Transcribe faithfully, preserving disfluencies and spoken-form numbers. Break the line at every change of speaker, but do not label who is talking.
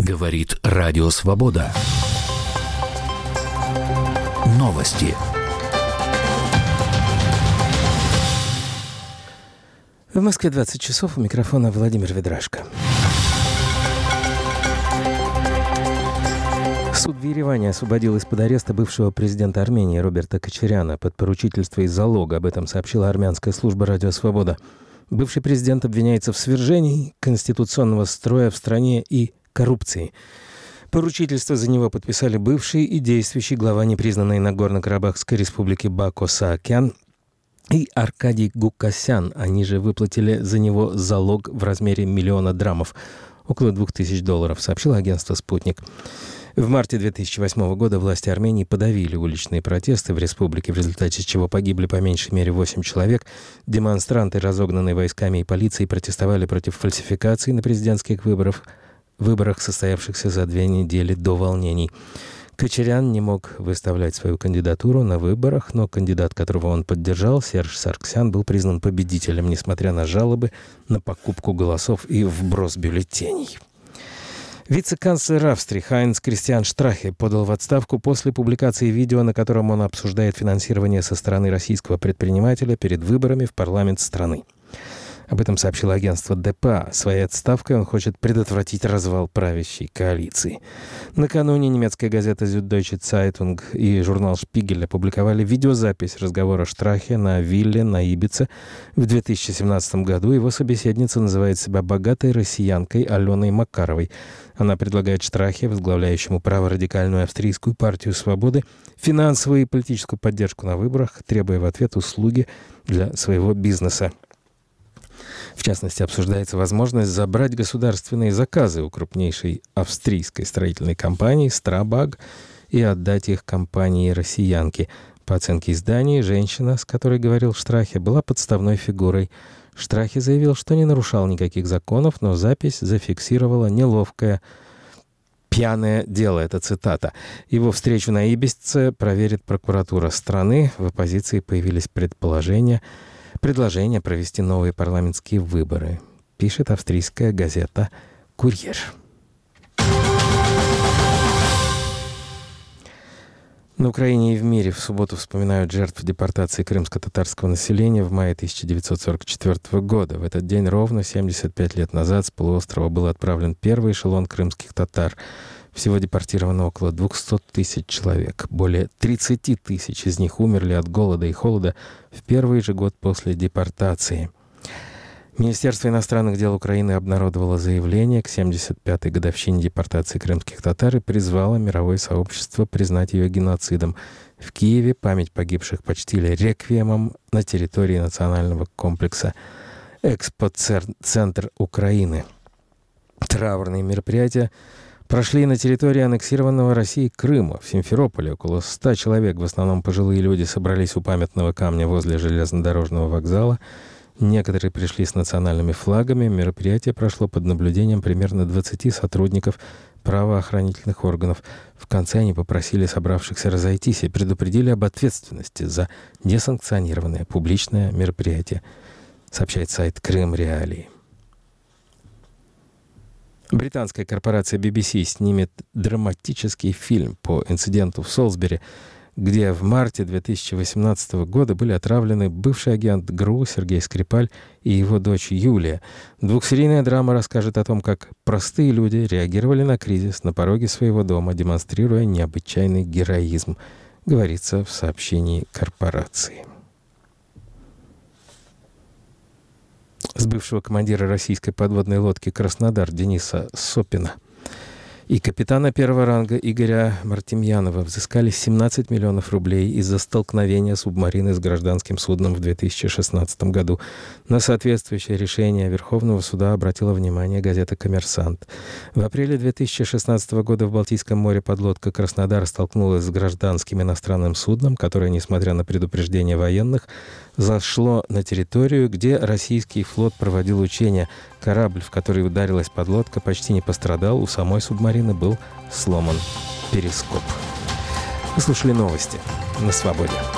Говорит Радио Свобода. Новости.
В Москве двадцать часов, у микрофона Владимир Ведрашко. Суд в Ереване освободил из-под ареста бывшего президента Армении Роберта Кочаряна под поручительство из залога. Об этом сообщила армянская служба «Радио Свобода». Бывший президент обвиняется в свержении конституционного строя в стране и коррупции. Поручительство за него подписали бывший и действующий глава непризнанной Нагорно-Карабахской республики Бако Саакян и Аркадий Гукасян. Они же выплатили за него залог в размере миллиона драмов, около двух тысяч долларов, сообщило агентство «Спутник». В марте две тысячи восьмого года власти Армении подавили уличные протесты в республике, в результате чего погибли по меньшей мере восемь человек. Демонстранты, разогнанные войсками и полицией, протестовали против фальсификаций на президентских выборах, выборах, состоявшихся за две недели до волнений. Кочарян не мог выставлять свою кандидатуру на выборах, но кандидат, которого он поддержал, Серж Сарксян, был признан победителем, несмотря на жалобы на покупку голосов и вброс бюллетеней. Вице-канцлер Австрии Хайнц Кристиан Штрахе подал в отставку после публикации видео, на котором он обсуждает финансирование со стороны российского предпринимателя перед выборами в парламент страны. Об этом сообщило агентство ДПА. Своей отставкой он хочет предотвратить развал правящей коалиции. Накануне немецкая газета Süddeutsche Zeitung и журнал «Шпигель» опубликовали видеозапись разговора Штрахе на вилле на Ибице в две тысячи семнадцатом году. Его собеседница называет себя богатой россиянкой Аленой Макаровой. Она предлагает Штрахе, возглавляющему праворадикальную австрийскую партию «Свободы», финансовую и политическую поддержку на выборах, требуя в ответ услуги для своего бизнеса. В частности, обсуждается возможность забрать государственные заказы у крупнейшей австрийской строительной компании «Страбаг» и отдать их компании-россиянке. По оценке издания, женщина, с которой говорил Штрахе, была подставной фигурой. Штрахе заявил, что не нарушал никаких законов, но запись зафиксировала неловкое «пьяное дело». Это цитата. Его встречу на Ибице проверит прокуратура страны. В оппозиции появились предположения, предложение провести новые парламентские выборы, пишет австрийская газета «Курьер». На Украине и в мире в субботу вспоминают жертв депортации крымско-татарского населения в мае тысяча девятьсот сорок четвёртого года. В этот день ровно семьдесят пять лет назад с полуострова был отправлен первый эшелон крымских татар. Всего депортировано около двухсот тысяч человек. Более тридцати тысяч из них умерли от голода и холода в первый же год после депортации. Министерство иностранных дел Украины обнародовало заявление к семьдесят пятой годовщине депортации крымских татар и призвало мировое сообщество признать ее геноцидом. В Киеве память погибших почтили реквиемом на территории национального комплекса «Экспоцентр Украины». Траурные мероприятия прошли на территории аннексированного Россией Крыма. В Симферополе около ста человек, в основном пожилые люди, собрались у памятного камня возле железнодорожного вокзала. Некоторые пришли с национальными флагами. Мероприятие прошло под наблюдением примерно двадцати сотрудников правоохранительных органов. В конце они попросили собравшихся разойтись и предупредили об ответственности за несанкционированное публичное мероприятие, сообщает сайт Крым Реалии. Британская корпорация би би си снимет драматический фильм по инциденту в Солсбери, где в марте две тысячи восемнадцатого года были отравлены бывший агент ГРУ Сергей Скрипаль и его дочь Юлия. Двухсерийная драма расскажет о том, как простые люди реагировали на кризис на пороге своего дома, демонстрируя необычайный героизм, говорится в сообщении корпорации. С бывшего командира российской подводной лодки «Краснодар» Дениса Сопина и капитана первого ранга Игоря Мартемьянова взыскали семнадцать миллионов рублей из-за столкновения субмарины с гражданским судном в две тысячи шестнадцатом году. На соответствующее решение Верховного суда обратила внимание газета «Коммерсант». В апреле две тысячи шестнадцатого года в Балтийском море подлодка «Краснодар» столкнулась с гражданским иностранным судном, которое, несмотря на предупреждение военных, зашло на территорию, где российский флот проводил учения. Корабль, в который ударилась подлодка, почти не пострадал. У самой субмарины был сломан перископ. Вы слушали новости на «Свободе».